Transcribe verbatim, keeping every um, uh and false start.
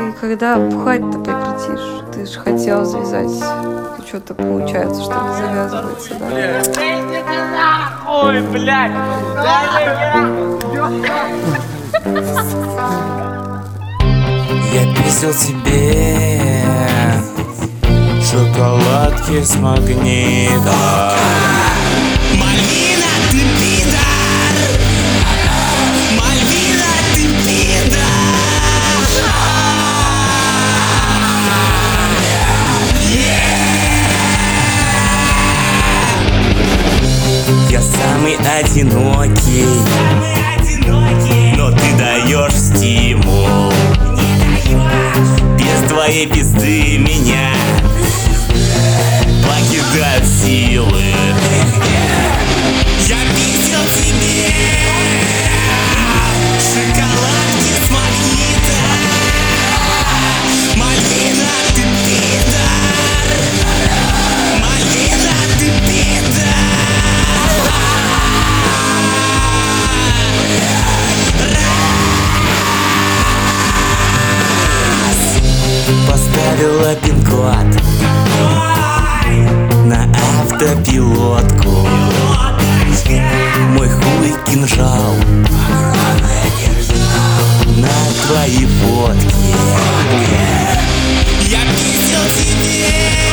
Ты когда бухать-то прекратишь? Ты же хотел завязать. И что-то получается, что не завязывается, да? Ой, блядь! Я писал тебе шоколадки с магнитом. Мальвина, ты пидор! Мальвина, ты пидор! Я самый одинокий, но ты даешь стимул. Без твоей пизды меня покидают силы. Я пиздил тебе шоколадки с магнитом. Мальвина, ты пидор! Мальвина, ты пидор! Поставила пин-код на автопилотку. Мой хуй кинжал на твои фотки. Я пиздил тебе